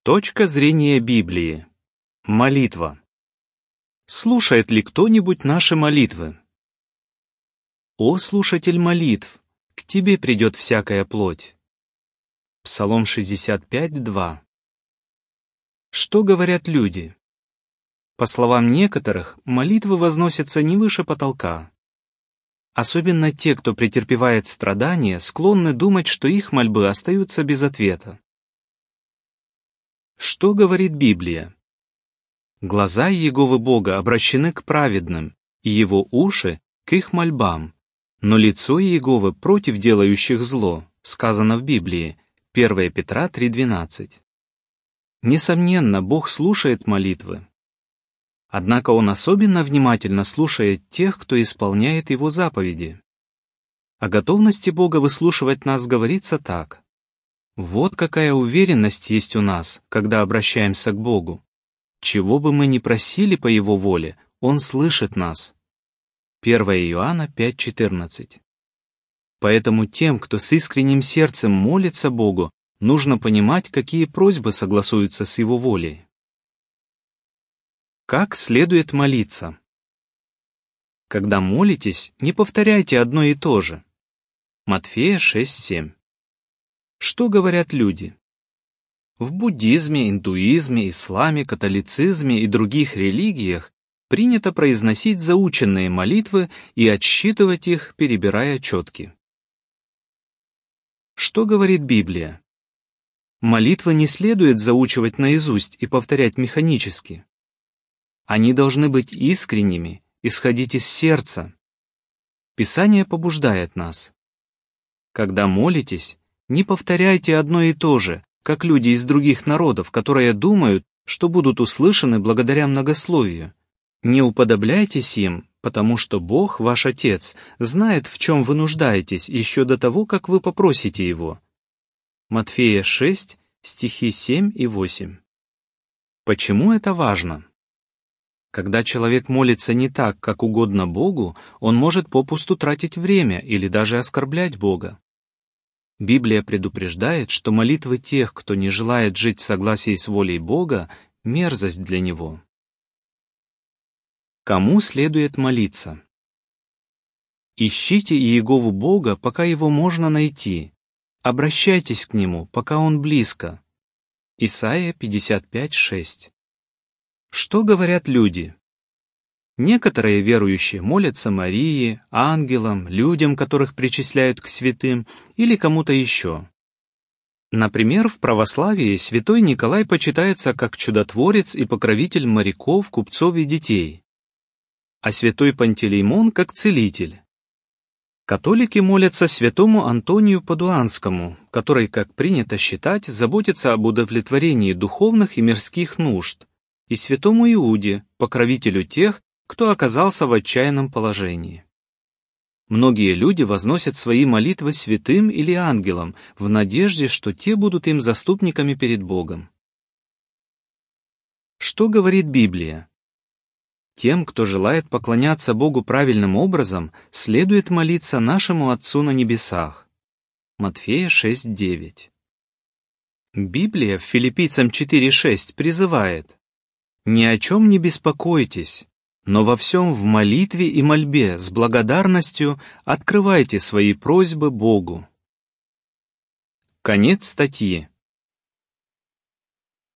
Точка зрения Библии. Молитва. Слушает ли кто-нибудь наши молитвы? «О, слушатель молитв, к тебе придет всякая плоть». Псалом 65:2. Что говорят люди? По словам некоторых, молитвы возносятся не выше потолка. Особенно те, кто претерпевает страдания, склонны думать, что их мольбы остаются без ответа. Что говорит Библия? Глаза Иеговы Бога обращены к праведным, и его уши — к их мольбам, но лицо Иеговы против делающих зло, сказано в Библии, 1 Петра 3:12. Несомненно, Бог слушает молитвы. Однако Он особенно внимательно слушает тех, кто исполняет Его заповеди. О готовности Бога выслушивать нас говорится так. Вот какая уверенность есть у нас, когда обращаемся к Богу. Чего бы мы ни просили по Его воле, Он слышит нас. 1 Иоанна 5:14. Поэтому тем, кто с искренним сердцем молится Богу, нужно понимать, какие просьбы согласуются с Его волей. Как следует молиться? Когда молитесь, не повторяйте одно и то же. Матфея 6:7. Что говорят люди? В буддизме, индуизме, исламе, католицизме и других религиях принято произносить заученные молитвы и отсчитывать их, перебирая четки. Что говорит Библия? Молитвы не следует заучивать наизусть и повторять механически. Они должны быть искренними, исходить из сердца. Писание побуждает нас. Когда молитесь, не повторяйте одно и то же, как люди из других народов, которые думают, что будут услышаны благодаря многословию. Не уподобляйтесь им, потому что Бог, ваш Отец, знает, в чем вы нуждаетесь еще до того, как вы попросите Его. Матфея 6, стихи 7 и 8. Почему это важно? Когда человек молится не так, как угодно Богу, он может попусту тратить время или даже оскорблять Бога. Библия предупреждает, что молитвы тех, кто не желает жить в согласии с волей Бога, — мерзость для него. Кому следует молиться? Ищите Иегову Бога, пока Его можно найти. Обращайтесь к Нему, пока Он близко. Исайя 55:6. Что говорят люди? Некоторые верующие молятся Марии, ангелам, людям, которых причисляют к святым, или кому-то еще. Например, в православии святой Николай почитается как чудотворец и покровитель моряков, купцов и детей, а святой Пантелеймон как целитель. Католики молятся святому Антонию Падуанскому, который, как принято считать, заботится об удовлетворении духовных и мирских нужд, и святому Иуде, покровителю тех, кто оказался в отчаянном положении. Многие люди возносят свои молитвы святым или ангелам в надежде, что те будут им заступниками перед Богом. Что говорит Библия? Тем, кто желает поклоняться Богу правильным образом, следует молиться нашему Отцу на небесах. Матфея 6:9. Библия в Филиппийцам 4:6 призывает: «Ни о чем не беспокойтесь, но во всем в молитве и мольбе с благодарностью открывайте свои просьбы Богу». Конец статьи.